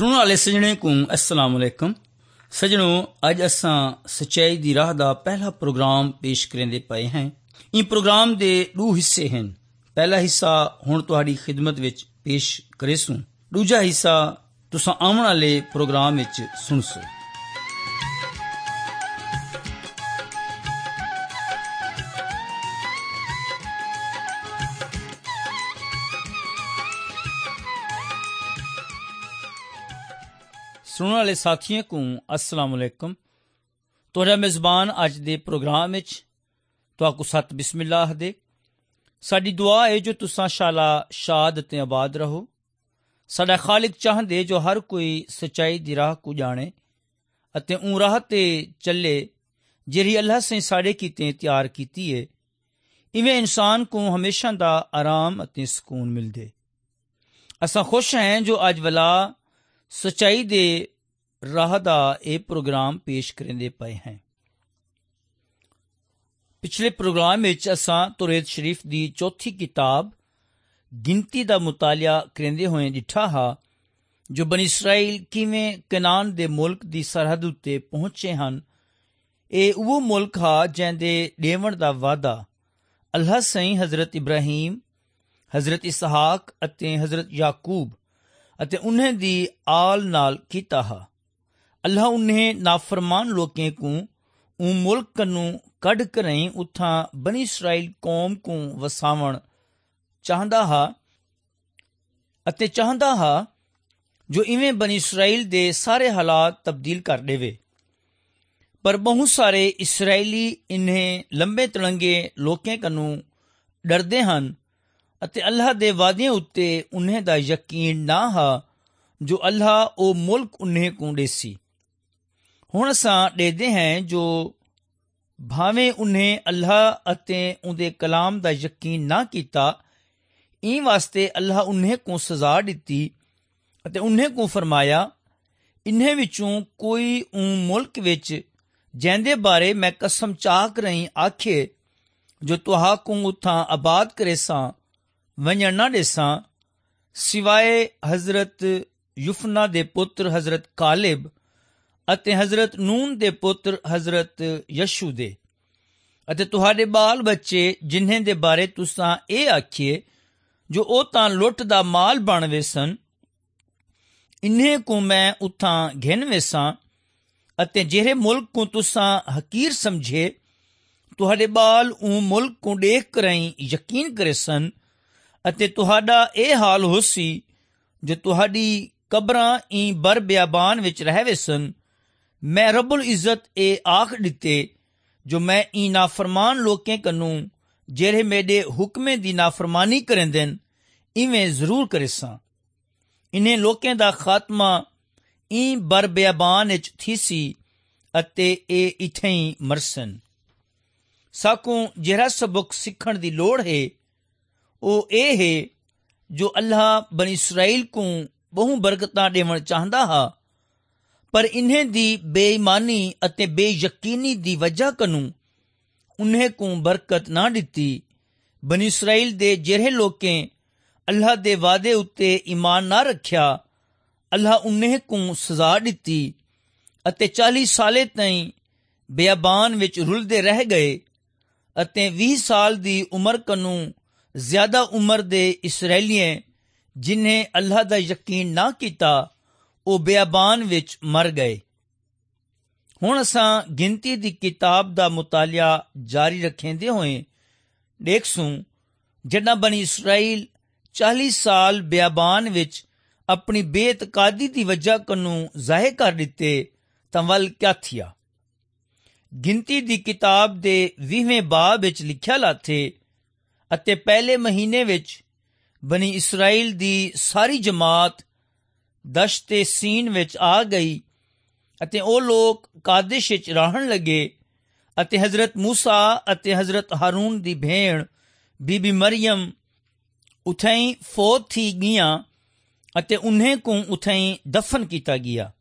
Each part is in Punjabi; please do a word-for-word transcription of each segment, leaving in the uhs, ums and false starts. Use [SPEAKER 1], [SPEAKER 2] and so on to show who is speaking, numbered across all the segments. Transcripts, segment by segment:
[SPEAKER 1] सुनने वाले सजने को अस्सलाम वालेकुम। सजनों, अज असां सच्चाई दी राह दा पहला प्रोग्राम पेश करेंदे पए हैं। इन प्रोग्राम दे दो हिस्से हैं। पहला हिस्सा हुण तुहाडी खिदमत विच पेश करेसूं, दूजा हिस्सा तुसां आउण वाले प्रोग्राम विच सुणसो। सुनने वाले साथियों को अस्सलाम वालेकुम। तुहाडा मेज़बान अज दे प्रोग्राम विच तुहाकू सत बिस्मिल्लाह दे। साडी दुआ है जो तुसां शाला शाद ते आबाद रहो। साडा खालिक चाहदे जो हर कोई सच्चाई दी राह को जाने अते ऊं राह ते चले जिहड़ी अल्लाह से साडे कीते तैयार कीती है। इवें इंसान को हमेशा दा आराम अते सुकून मिलदे। असां खुश हैं जो अज वला सच्चाई दे राह दा ये प्रोग्राम पेश करेंदे पए हैं। पिछले प्रोग्राम विच असां तौरेत शरीफ दी चौथी किताब गिनती दा मुतालिया करेंदे होए डिठा हा जो बनी इसराइल किवें कनान दे मुल्क दी सरहद उत्ते पहुंचे हन। ए वो मुल्क हा जैंदे देवण दा वादा अल्लाह सईं हजरत इब्राहिम, हजरत इसहाक अते हजरत याकूब अते उन्हें दी आल नाल कीता हा। अल्लाह उन्हें नाफरमान लोकें को ऊ मुल्क कन्नू कढ करई उथां बनी इसराइल कौम को वसावण चाहदा हा अते चाहदा हा जो इवें बनी इसराइल दे सारे हालात तब्दील कर देवे। पर बहुत सारे इसराइली इन्हें लंबे तड़ंगे लोकें कन्नू डरदे हन अते अल्लाह दे वादे उत्ते उन्हें दा यकीन ना हा जो अल्लाह ओ मुल्क उन्हें को देसी। हुण असां देदे हैं जो भावें उन्हें अल्लाह अते उनदे कलाम दा यकीन ना कीता, इन वास्ते अल्लाह उन्हें को सजा दिती अते उन्हें को फरमाया इन्हें विचों कोई ऊं मुल्क विच जैंदे बारे मैं कसम चाक रही आखे जो तुहा को उथां आबाद करेसां वंजण ना देसां, सिवाय हजरत युफना दे पुत्र हजरत कालिब अते हजरत नून दे पुत्र हजरत यशु दे अते तुहाडे बाल बच्चे जिन्हें दे बारे तुसां ए आखिए जो ओ तां लुट दा माल बण वेसन। इन्हें को मैं उथां घिन वेसां अते जेरे मुल्क को तुसां हकीर समझे तुहाडे बाल ऊं मुल्क को देख करई यकीन करेसन अते तुहाडा ए हाल होसी जो तुहाडी कबरां ई बर बियाबान विच रहवेसन। मैं रब्बुल इज्जत ए आख दिते जो मैं ई नाफरमान लोकें कन्नू जेरे मेरे हुक्में दी नाफरमानी करेंदन इवें जरूर करेसां। इन्हें लोकें दा खात्मा ई बर बियाबान विच थीसी अते ए इत्थें ही मरसन। साकू जेरा सबक सीखण दी लोड़ है ओ ए है जो अल्लाह बनी इसराइल को बहु बरकतां देवण चाहदा हा, पर इन्हें दी बेईमानी अते बेयकीनी दी वजह कनू उन्हें को बरकत ना दिती। बनी इसराइल दे जेरे लोकें अल्लाह दे वादे उत्ते ईमान ना रखिया, अल्लाह उन्हें को सजा दिती अते चाली साले ताईं बियाबान विच रुलदे रह गए अते बीस साल दी उम्र कनू ज्यादा उम्र दे इसराइलियें जिन्हें अल्लाह दा यकीन ना कीता ओ बियाबान विच मर गए। हुण असां गिनती दी किताब दा मुतालिया जारी रखेंदे होए देखसूं जड्डां बनी इसराइल चाली साल बियाबान विच अपनी बेतकादी दी वजह कन्नू जाहिर कर दिते तां वल क्या थिया। गिनती दी किताब दे बीहवें बाब विच लिखिया लाथे अते पहले महीने विच बनी इसराइल दी सारी जमात दश्ते सीन विच आ गई अते ओ लोग कादिश विच रहन लगे अते हजरत मूसा अते हजरत हारून दी भेण बीबी मरियम उथई फौत थी गियां अते उन्हें को उथई दफन किया गया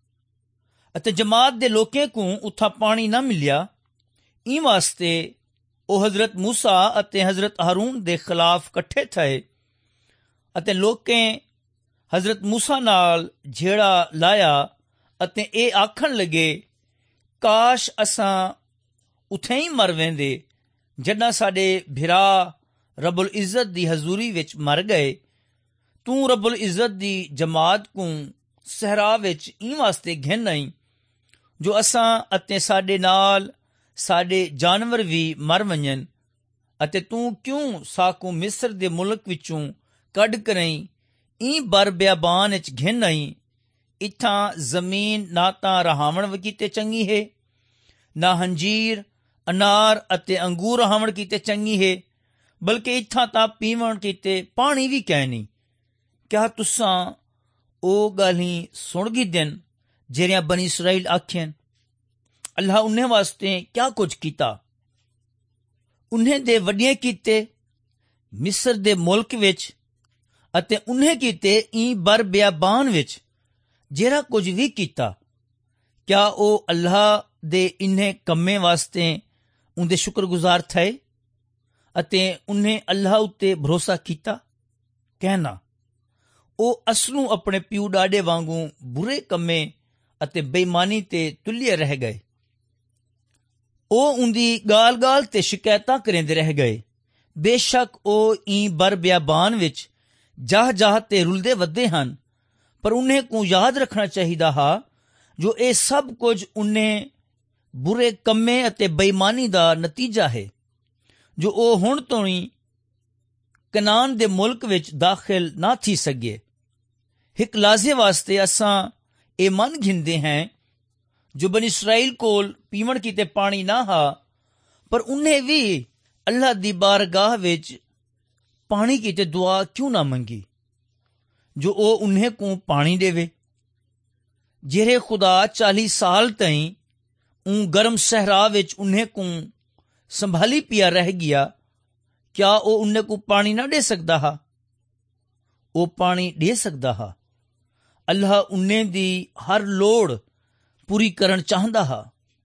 [SPEAKER 1] अते जमात दे लोकें को उथा पानी ना मिलिया। इन वास्ते ओ हजरत मूसा अते हजरत हारून दे खिलाफ कट्ठे थे अते लोकें हज़रत मूसा नाल झेड़ा लाया ਅਤੇ ਇਹ ਆਖਣ ਲੱਗੇ, ਕਾਸ਼ ਅਸਾਂ ਉੱਥੇ ਹੀ ਮਰ ਵਹਿੰਦੇ ਜਿੱਦਾਂ ਸਾਡੇ ਭਰਾ ਰੱਬੁਲ ਇੱਜ਼ਤ ਦੀ ਹਜ਼ੂਰੀ ਵਿੱਚ ਮਰ ਗਏ। ਤੂੰ ਰੱਬੁਲ ਇੱਜ਼ਤ ਦੀ ਜਮਾਤ ਨੂੰ ਸਹਿਰਾ ਵਿੱਚ ਇਹ ਵਾਸਤੇ ਘਿਨ ਆਈ ਜੋ ਅਸਾਂ ਅਤੇ ਸਾਡੇ ਨਾਲ ਸਾਡੇ ਜਾਨਵਰ ਵੀ ਮਰ ਵੰਜਣ, ਅਤੇ ਤੂੰ ਕਿਉਂ ਸਾਕੂ ਮਿਸਰ ਦੇ ਮੁਲਕ ਵਿੱਚੋਂ ਕੱਢ ਕਰਈ ਇਹ ਬਰ ਬਿਆਬਾਨ ਵਿੱਚ ਘਿਨ ਆਈ। ਇੱਥਾਂ ਜ਼ਮੀਨ ਨਾ ਤਾਂ ਰਹਾਵਣ ਕੀਤੇ ਚੰਗੀ ਹੈ, ਨਾ ਹੰਜੀਰ ਅਨਾਰ ਅਤੇ ਅੰਗੂਰ ਰਹਾਵਣ ਕੀਤੇ ਚੰਗੀ ਹੈ, ਬਲਕਿ ਇੱਥਾਂ ਤਾਂ ਪੀਵਣ ਕੀਤੇ ਪਾਣੀ ਵੀ ਕਹਿ ਨਹੀਂ। ਕਿਆ ਤੁਸਾਂ ਉਹ ਗੱਲ ਹੀ ਸੁਣ ਗਈ ਦਿਨ ਜਿਹੜੀਆਂ ਬਨੀ ਇਸਰਾਈਲ ਆਖਿਆ, ਅੱਲਾਹ ਉਹਨੇ ਵਾਸਤੇ ਕਿਆ ਕੁਝ ਕੀਤਾ। ਉਹਨੇ ਦੇ ਵੱਡੀਆਂ ਕੀਤੇ ਮਿਸਰ ਦੇ ਮੁਲਕ ਵਿੱਚ, ਅਤੇ ਉਹਨੇ ਕੀਤੇ ਈ ਬਰ ਬਿਆਬਾਨ ਵਿੱਚ ਜਿਹੜਾ ਕੁਝ ਵੀ ਕੀਤਾ। ਕਿਆ ਉਹ ਅੱਲਾਹ ਦੇ ਇਨ੍ਹੇ ਕੰਮੇ ਵਾਸਤੇ ਉਹਦੇ ਸ਼ੁਕਰਗੁਜ਼ਾਰ ਥਏ ਅਤੇ ਉਹਨੇ ਅੱਲਾਹ ਉੱਤੇ ਭਰੋਸਾ ਕੀਤਾ? ਕਹਿਣਾ ਉਹ ਅਸਲੋਂ ਆਪਣੇ ਪਿਓ ਡਾਡੇ ਵਾਂਗੂ ਬੁਰੇ ਕੰਮੇ ਅਤੇ ਬੇਈਮਾਨੀ ਤੇ ਤੁੱਲੇ ਰਹਿ ਗਏ। ਉਹ ਉਹਦੀ ਗਾਲ ਗਾਲ ਤੇ ਸ਼ਿਕਾਇਤਾਂ ਕਰਿੰਦੇ ਰਹਿ ਗਏ। ਬੇਸ਼ੱਕ ਉਹ ਈ ਬਰ ਬਿਆਬਾਨ ਵਿੱਚ ਜਾਹ ਜਾਹ ਤੇ ਰੁਲਦੇ ਵੱਧੇ ਹਨ, ਪਰ ਉਹਨੇ ਕੋ ਯਾਦ ਰੱਖਣਾ ਚਾਹੀਦਾ ਹਾ ਜੋ ਇਹ ਸਭ ਕੁਝ ਉਹਨੇ ਬੁਰੇ ਕੰਮੇ ਅਤੇ ਬੇਈਮਾਨੀ ਦਾ ਨਤੀਜਾ ਹੈ ਜੋ ਉਹ ਹੁਣ ਤੋਂ ਹੀ ਕਨਾਨ ਦੇ ਮੁਲਕ ਵਿੱਚ ਦਾਖਲ ਨਾ ਥੀ ਸਕੇ। ਇੱਕ ਲਾਜ਼ੇ ਵਾਸਤੇ ਅਸਾਂ ਇਹ ਮੰਨ ਘਿੰਦੇ ਹਾਂ ਜੋ ਬਨ ਇਸਰਾਈਲ ਕੋਲ ਪੀਵਣ ਕੀਤੇ ਪਾਣੀ ਨਾ ਹਾ, ਪਰ ਉਹਨੇ ਵੀ ਅੱਲਾਹ ਦੀ ਬਾਰਗਾਹ ਵਿੱਚ ਪਾਣੀ ਕੀਤੇ ਦੁਆ ਕਿਉਂ ਨਾ ਮੰਗੀ ਜੋ ਉਹ ਉਹਨੇ ਕੋ ਪਾਣੀ ਦੇਵੇ। ਜਿਹੜੇ ਖੁਦਾ ਚਾਲੀ ਸਾਲ ਤਾਈਂ ਉਹ ਗਰਮ ਸਹਿਰਾ ਵਿੱਚ ਉਹਨੇ ਕੋ ਸੰਭਾਲੀ ਪਿਆ ਰਹਿ ਗਿਆ, ਕਿਆ ਉਹ ਉਹਨੇ ਕੋ ਪਾਣੀ ਨਾ ਦੇ ਸਕਦਾ ਹਾ? ਉਹ ਪਾਣੀ ਦੇ ਸਕਦਾ ਹਾ। ਅੱਲਾਹ ਉਹਨੇ ਦੀ ਹਰ ਲੋੜ ਪੂਰੀ ਕਰਨ ਚਾਹੁੰਦਾ ਹਾ।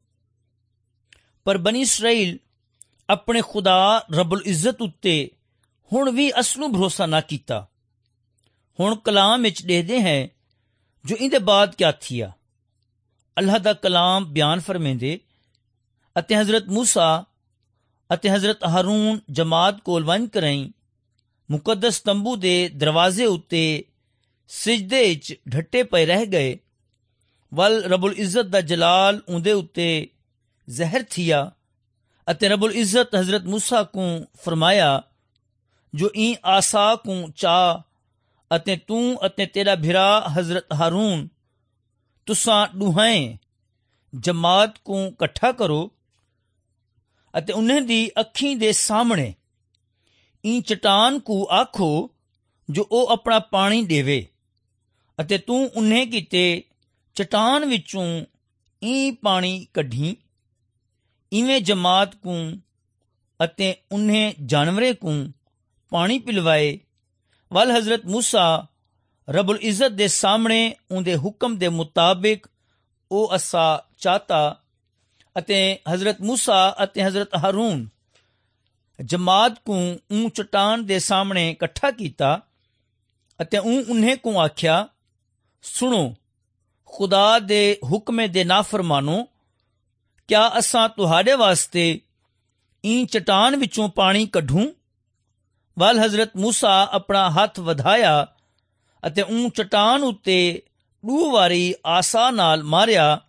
[SPEAKER 1] ਪਰ ਬਨੀ ਇਸਰਾਈਲ ਆਪਣੇ ਖੁਦਾ ਰੱਬੁਲ ਇੱਜ਼ਤ ਉੱਤੇ ਹੁਣ ਵੀ ਅਸਲੋਂ ਭਰੋਸਾ ਨਾ ਕੀਤਾ। ਹੁਣ ਕਲਾਮ ਵਿੱਚ ਦੇਖਦੇ ਹੈ ਜੋ ਇਹਦੇ ਬਾਅਦ ਕਿਆ ਥੀਆ। ਅੱਲਾਹ ਦਾ ਕਲਾਮ ਬਿਆਨ ਫਰਮਾਉਂਦੇ, ਅਤੇ ਹਜ਼ਰਤ ਮੂਸਾ ਅਤੇ ਹਜ਼ਰਤ ਹਾरून ਜਮਾਤ ਕੋਲ ਵੰਝ ਕਰਈ ਮੁਕੱਦਸ ਤੰਬੂ ਦੇ ਦਰਵਾਜ਼ੇ ਉੱਤੇ ਸਿਜਦੇ ਵਿੱਚ ਢੱਟੇ ਪਏ ਰਹਿ ਗਏ। ਵੱਲ ਰੱਬੁਲ ਇੱਜ਼ਤ ਦਾ ਜਲਾਲ ਉਹਦੇ ਉੱਤੇ ਜ਼ਹਿਰ ਥੀਆ, ਅਤੇ ਰੱਬੁਲ ਇੱਜ਼ਤ ਹਜ਼ਰਤ ਮੂਸਾ ਕੋ ਫਰਮਾਇਆ ਜੋ ਈ ਆਸਾ ਕੋ ਚਾਹ ਅਤੇ ਤੂੰ ਅਤੇ ਤੇਰਾ ਭਰਾ ਹਜ਼ਰਤ ਹਾरून ਤੁਸਾਂ ਦੋਹਾਂ ਜਮਾਤ ਕੋ ਇਕੱਠਾ ਕਰੋ ਅਤੇ ਉਹਨਾਂ ਦੀ ਅੱਖੀਂ ਦੇ ਸਾਹਮਣੇ ਈ ਚਟਾਨ ਕੋ ਆਖੋ ਜੋ ਉਹ ਆਪਣਾ ਪਾਣੀ ਦੇਵੇ, ਅਤੇ ਤੂੰ ਉਹਨੇ ਕੀਤੇ ਚਟਾਨ ਵਿੱਚੋਂ ਈ ਪਾਣੀ ਕੱਢੀ। ਇਵੇਂ ਜਮਾਤ ਕੋ ਅਤੇ ਉਹਨੇ ਜਾਨਵਰੇ ਕੋ ਪਾਣੀ ਪਿਲਵਾਏ। ਵੱਲ ਹਜ਼ਰਤ ਮੂਸਾ ਰੱਬੁਲ ਇੱਜ਼ਤ ਦੇ ਸਾਹਮਣੇ ਉਹਦੇ ਹੁਕਮ ਦੇ ਮੁਤਾਬਿਕ ਉਹ ਅਸਾ ਚਾਹਤਾ, ਅਤੇ ਹਜ਼ਰਤ ਮੂਸਾ ਅਤੇ ਹਜ਼ਰਤ ਹਾरून ਜਮਾਤ ਕੋ ਉਹ ਚਟਾਨ ਦੇ ਸਾਹਮਣੇ ਇਕੱਠਾ ਕੀਤਾ, ਅਤੇ ਉਹ ਉਹਨੇ ਕੋ ਆਖਿਆ, ਸੁਣੋ ਖੁਦਾ ਦੇ ਹੁਕਮੇ ਦੇ ਨਾਫਰਮਾਨੋ, ਕਿਆ ਅਸਾਂ ਤੁਹਾਡੇ ਵਾਸਤੇ ਇਹ ਚਟਾਨ ਵਿੱਚੋਂ ਪਾਣੀ ਕੱਢੂੰ? ਵੱਲ ਹਜ਼ਰਤ ਮੂਸਾ ਆਪਣਾ ਹੱਥ ਵਧਾਇਆ ਅਤੇ ਉਹ ਚਟਾਨ ਉੱਤੇ ਦੋ ਵਾਰੀ ਆਸਾ ਨਾਲ ਮਾਰਿਆ,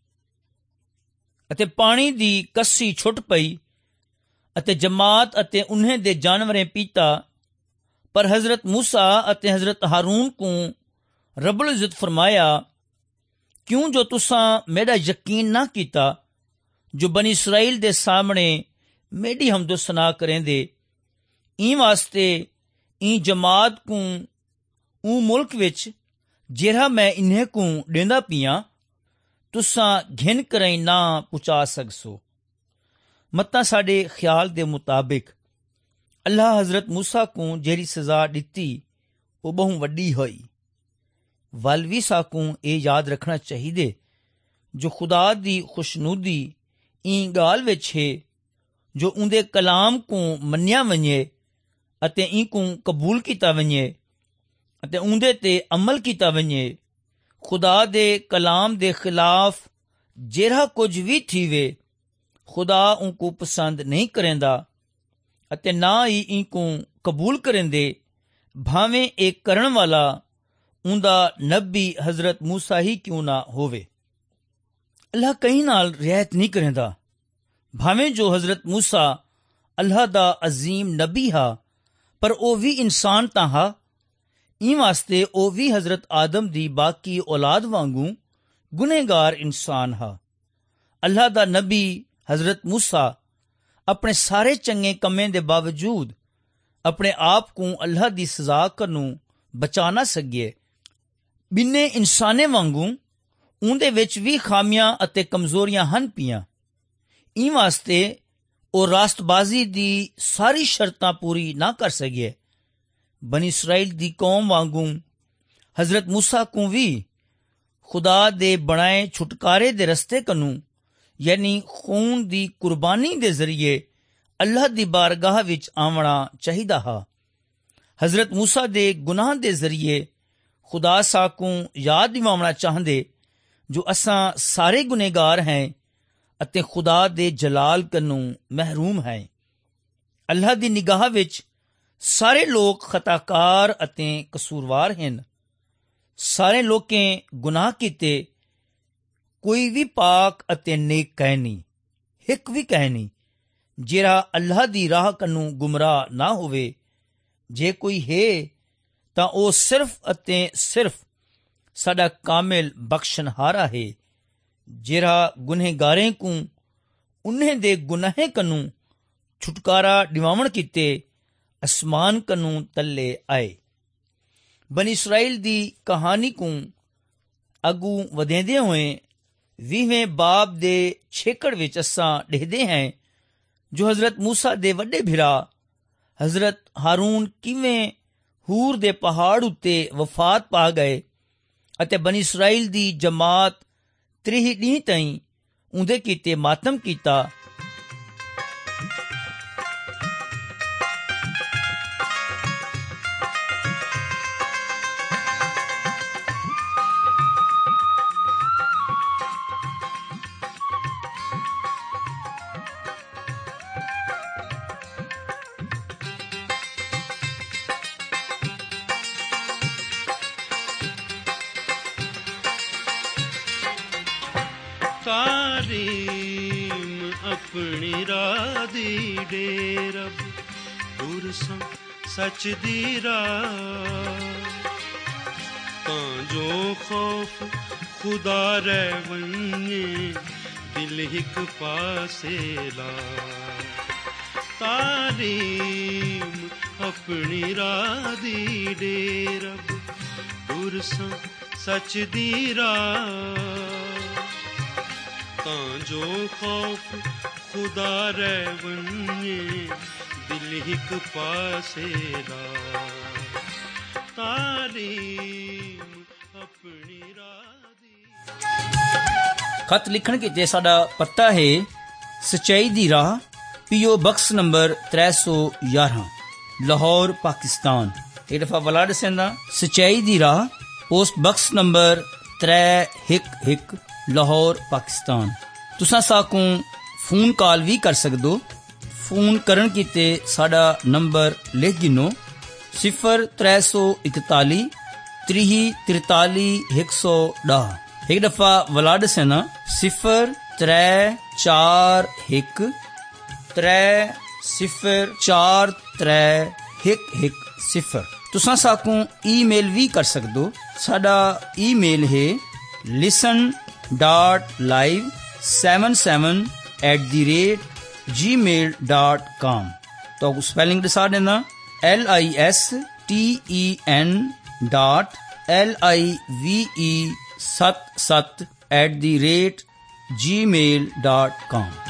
[SPEAKER 1] ਅਤੇ ਪਾਣੀ ਦੀ ਕੱਸੀ ਛੁੱਟ ਪਈ, ਅਤੇ ਜਮਾਤ ਅਤੇ ਉਹਨੇ ਦੇ ਜਾਨਵਰੇ ਪੀਤਾ। ਪਰ ਹਜ਼ਰਤ ਮੂਸਾ ਅਤੇ ਹਜ਼ਰਤ ਹਾरून ਕੋ ਰੱਬੁਲ ਇੱਜ਼ਤ ਫਰਮਾਇਆ, ਕਿਉਂ ਜੋ ਤੁਸਾਂ ਮੇਰਾ ਯਕੀਨ ਨਾ ਕੀਤਾ ਜੋ ਬਨੀ ਇਸਰਾਈਲ ਦੇ ਸਾਹਮਣੇ ਮੇਰੀ ਹਮਦੋ ਸਨਾ ਕਰੇਂਦੇ। ਈ ਵਾਸਤੇ ਈ ਜਮਾਤ ਕੋ ਉਹ ਮੁਲਕ ਵਿੱਚ ਜਿਹੜਾ ਮੈਂ ਇਨ੍ਹੇ ਕੋ ਦੇਂਦਾ ਪਿਆ ਤੁਸਾਂ ਘਿਨ ਕਰਈ ਨਾ ਪੁਚਾ ਸਕਸੋ। ਮਤਾਂ ਸਾਡੇ ਖਿਆਲ ਦੇ ਮੁਤਾਬਿਕ ਅੱਲਾਹ ਹਜ਼ਰਤ ਮੂਸਾ ਕੋ ਜਿਹੜੀ ਸਜ਼ਾ ਦਿੱਤੀ ਉਹ ਬਹੁ ਵੱਡੀ ਹੋਈ। ਵੱਲ ਵੀ ਸਾਕੂ ਇਹ ਯਾਦ ਰੱਖਣਾ ਚਾਹੀਦੇ ਜੋ ਖੁਦਾ ਦੀ ਖੁਸ਼ਨੂਦੀ ਈ ਗਾਲ ਵਿੱਚ ਹੈ ਜੋ ਉਹਦੇ ਕਲਾਮ ਕੋ ਮੰਨਿਆ ਵञे ਅਤੇ ਈ ਕੋ ਕਬੂਲ ਕੀਤਾ ਵञे। ਅਤੇ ਉਹਦੇ ਤੇ ਅਮਲ ਕੀਤਾ ਵञे। ਖੁਦਾ ਦੇ ਕਲਾਮ ਦੇ ਖਿਲਾਫ ਜਿਹੜਾ ਕੁਝ ਵੀ ਥੀਵੇ, ਖੁਦਾ ਉਨਕੂ ਪਸੰਦ ਨਹੀਂ ਕਰੇਂਦਾ ਅਤੇ ਨਾ ਹੀ ਇਨਕੂ ਕਬੂਲ ਕਰੇਂਦੇ, ਭਾਵੇਂ ਇਹ ਕਰਨ ਵਾਲਾ ਉਹਦਾ ਨਬੀ ਹਜ਼ਰਤ ਮੂਸਾ ਹੀ ਕਿਉਂ ਨਾ ਹੋਵੇ। ਅੱਲਾਹ ਕਈ ਨਾਲ ਰਿਆਇਤ ਨਹੀਂ ਕਰੇਂਦਾ, ਭਾਵੇਂ ਜੋ ਹਜ਼ਰਤ ਮੂਸਾ ਅੱਲਾਹ ਦਾ ਅਜ਼ੀਮ ਨਬੀ ਹਾ, ਪਰ ਉਹ ਵੀ ਇਨਸਾਨ ਤਾਂ ਹਾ। ਇਹ ਵਾਸਤੇ ਉਹ ਵੀ ਹਜ਼ਰਤ ਆਦਮ ਦੀ ਬਾਕੀ ਔਲਾਦ ਵਾਂਗੂ ਗੁਨਹਗਾਰ ਇਨਸਾਨ ਹਾ। ਅੱਲਾਹ ਦਾ ਨਬੀ ਹਜ਼ਰਤ ਮੂਸਾ ਆਪਣੇ ਸਾਰੇ ਚੰਗੇ ਕੰਮੇ ਦੇ ਬਾਵਜੂਦ ਆਪਣੇ ਆਪ ਨੂੰ ਅੱਲਾਹ ਦੀ ਸਜ਼ਾ ਨੂੰ ਬਚਾ ਨਾ ਸਕਿਆ। ਬਿੰਨੇ ਇਨਸਾਨੇ ਵਾਂਗੂ ਉਹਦੇ ਵਿੱਚ ਵੀ ਖਾਮੀਆਂ ਅਤੇ ਕਮਜ਼ੋਰੀਆਂ ਹਨ ਪਈਆਂ। ਇਹ ਵਾਸਤੇ ਉਹ ਰਾਸਤਬਾਜ਼ੀ ਦੀ ਸਾਰੀ ਸ਼ਰਤਾਂ ਪੂਰੀ ਨਾ ਕਰ ਸਕਿਆ। ਬਨੀ ਇਸਰਾਈਲ ਦੀ ਕੌਮ ਵਾਂਗੂ ਹਜ਼ਰਤ ਮੂਸਾ ਨੂੰ ਵੀ ਖੁਦਾ ਦੇ ਬਣਾਏ ਛੁਟਕਾਰੇ ਦੇ ਰਸਤੇ ਕਨੂੰ, ਯਾਨੀ ਖੂਨ ਦੀ ਕੁਰਬਾਨੀ ਦੇ ਜ਼ਰੀਏ ਅੱਲਾਹ ਦੀ ਬਾਰਗਾਹ ਵਿੱਚ ਆਉਣਾ ਚਾਹੀਦਾ ਹਾ। ਹਜ਼ਰਤ ਮੂਸਾ ਦੇ ਗੁਨਾਹ ਦੇ ਜ਼ਰੀਏ ਖੁਦਾ ਸਾਕੂ ਯਾਦ ਦਿਵਾਉਣਾ ਚਾਹੁੰਦੇ ਜੋ ਅਸਾਂ ਸਾਰੇ ਗੁਨਹਗਾਰ ਹੈ ਅਤੇ ਖੁਦਾ ਦੇ ਜਲਾਲ ਕਨੂੰ ਮਹਿਰੂਮ ਹੈ। ਅੱਲਾਹ ਦੀ ਨਿਗਾਹ ਵਿੱਚ ਸਾਰੇ ਲੋਕ ਖਤਾਕਾਰ ਅਤੇ ਕਸੂਰਵਾਰ ਹਨ। ਸਾਰੇ ਲੋਕੇ ਗੁਨਾਹ ਕੀਤੇ, ਕੋਈ ਵੀ ਪਾਕ ਅਤੇ ਨੇਕ ਕਹਿ ਨਹੀਂ, ਇੱਕ ਵੀ ਕਹਿ ਨਹੀਂ ਜਿਹੜਾ ਅੱਲਾਹ ਦੀ ਰਾਹ ਕਨੂੰ ਗੁਮਰਾਹ ਨਾ ਹੋਵੇ। ਜੇ ਕੋਈ ਹੈ ਤਾਂ ਉਹ ਸਿਰਫ ਅਤੇ ਸਿਰਫ ਸਾਡਾ ਕਾਮਿਲ ਬਖਸ਼ਣਹਾਰਾ ਹੈ, ਜਿਹੜਾ ਗੁਨਹਗਾਰੇ ਕੂ ਉਨ੍ਹੇ ਦੇ ਗੁਨਾਹੇ ਕਨੂੰ ਛੁਟਕਾਰਾ ਦਿਵਾਵਣ ਕੀਤੇ ਅਸਮਾਨ ਕਨੂੰ ਤੱਲੇ ਆਏ। ਬਨੀ ਇਸਰਾਈਲ ਦੀ ਕਹਾਣੀ ਕੂ ਅਗੂ ਵਧੇਂਦੇ ਹੋਏ ਵੀਹਵੇਂ ਬਾਬ ਦੇ ਛੇਕੜ ਵਿੱਚ ਅਸਾਂ ਦੇਖਦੇ ਹਾਂ ਜੋ ਹਜ਼ਰਤ ਮੂਸਾ ਦੇ ਵੱਡੇ ਭਰਾ ਹਜ਼ਰਤ ਹਾਰੂਨ ਕਿਵੇਂ ਹੂਰ ਦੇ ਪਹਾੜ ਉੱਤੇ ਵਫਾਤ ਪਾ ਗਏ ਅਤੇ ਬਨੀ ਇਸਰਾਈਲ ਦੀ ਜਮਾਤ ਤੀਹ ਡੀਂਹ ਤਾਈਂ ਉਹਦੇ ਕੀਤੇ ਮਾਤਮ ਕੀਤਾ।
[SPEAKER 2] ਤਾਰੀਮ ਆਪਣੀ ਰਾਹ ਦੀ ਡੇਰਬ ਦੁਰਸਾਂ ਸੱਚ ਦੀ ਰਾਹ, ਤਾਂ ਜੋ ਖੌਫ ਖੁਦਾ ਰਹਿ ਵੰਨੇ ਦਿਲ ਇੱਕ ਪਾਸੇ ਲਾ। ਤਾਰੀਮ ਆਪਣੀ ਰਾਹ ਦੀ ਡੇਰਬ ਦੁਰਸਾਂ ਸੱਚ ਦੀ ਰਾਹ, ਤਾਂ ਜੋ ਖੌਫ ਖੁਦਾ ਰਹਿ ਵੰਨੇ ਦਿਲ ਇੱਕ ਪਾਸੇ ਲਾ। ਤਾਰੀਮ ਆਪਣੀ ਰਾਹ ਦੀ।
[SPEAKER 1] ਖਤ ਲਿਖਣ ਕੀਤੇ ਸਾਡਾ ਪਤਾ ਹੈ ਸਚਾਈ ਦੀ ਰਾਹ, ਪੀਓ ਬਕਸ ਨੰਬਰ त्रै सौ ग्यारह, ਲਾਹੌਰ ਪਾਕਿਸਤਾਨ। ਇਹ ਦਫਾ ਵਲਾਡ ਸੈਂਦਾ ਸਚਾਈ ਦੀ ਰਾਹ, ਪੋਸਟ ਬਕਸ ਨੰਬਰ त्रै एक एक, ਲਾਹੌਰ ਪਾਕਿਸਤਾਨ। ਤੁਸਾਂ ਸਾਕੂ ਫੋਨ ਕਾਲ ਵੀ ਕਰ ਸਕਦੋ। ਫੋਨ ਕਰਨ ਕੀਤੇ ਸਾਡਾ ਨੰਬਰ ਲਿਖ ਗਿਨੋ ਸਿਫਰ त्रै सौ इकताली त्रीह तिरताली एक सौ ॾह। एक दफ़ा वलाड सेना सिफर त्रै चार एक त्रै सिफर चार त्रै एक एक सिफर। तुसां साकू ईमेल भी कर सकदो। साडा ईमेल है listen dot live seven seven at the rate Gmail dot com. तो स्पेलिंग दसा देना L I S T E N dot L I V E सत सत at the rate Gmail dot com.